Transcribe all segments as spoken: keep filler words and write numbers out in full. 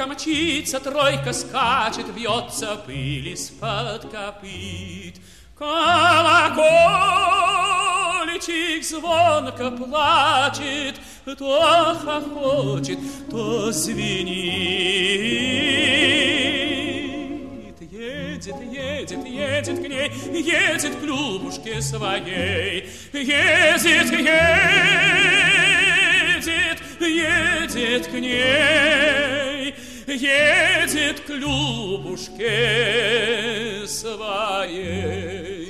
Двойка мчится, тройка скачет, бьется пыль из-под копыт. Колокольчик звонко плачет, то хохочет, то звенит. Едет, едет, едет к ней, едет к Любушке своей. Едет, едет, едет к ней, едет к Любушке своей.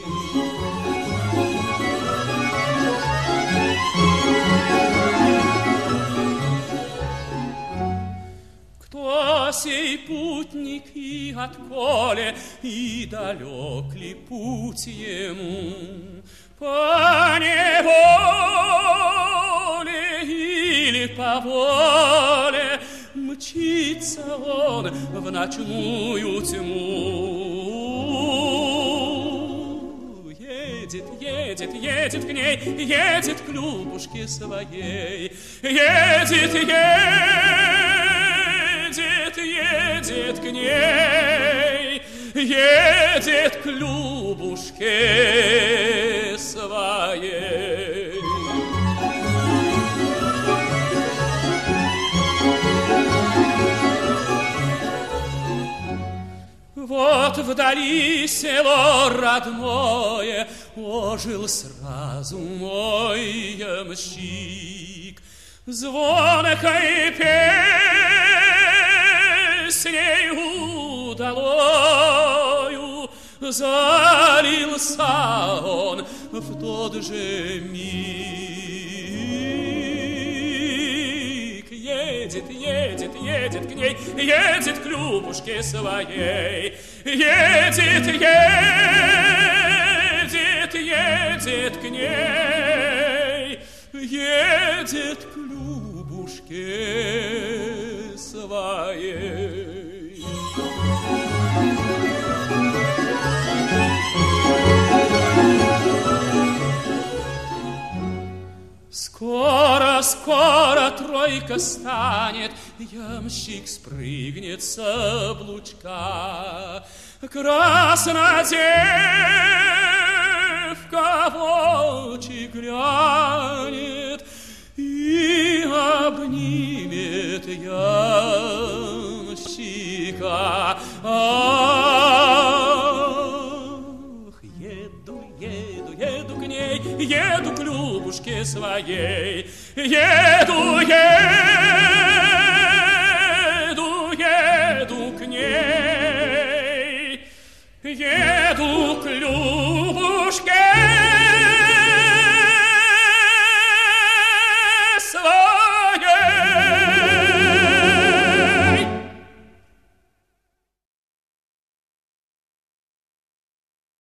Кто сей путник и отколе, и далек ли путь ему? По неволе или по воле мчится он в ночную тьму. Едет, едет, едет к ней, едет к Любушке своей. Едет, едет, едет к ней, едет к Любушке своей. Вот вдали село родное, ожил сразу мой ямщик. Звонкой песней удалою залился он в тот же миг. Едет, едет, едет к ней, едет к Любушке своей. Едет, едет, едет к ней, едет к Любушке своей. Скоро, скоро тройка станет, ямщик спрыгнет с облучка. Красная девка в очи глянет и обнимет ямщика. Ах, еду, еду, еду к ней, еду к Любушке своей. Еду, еду, еду к ней, еду к Любушке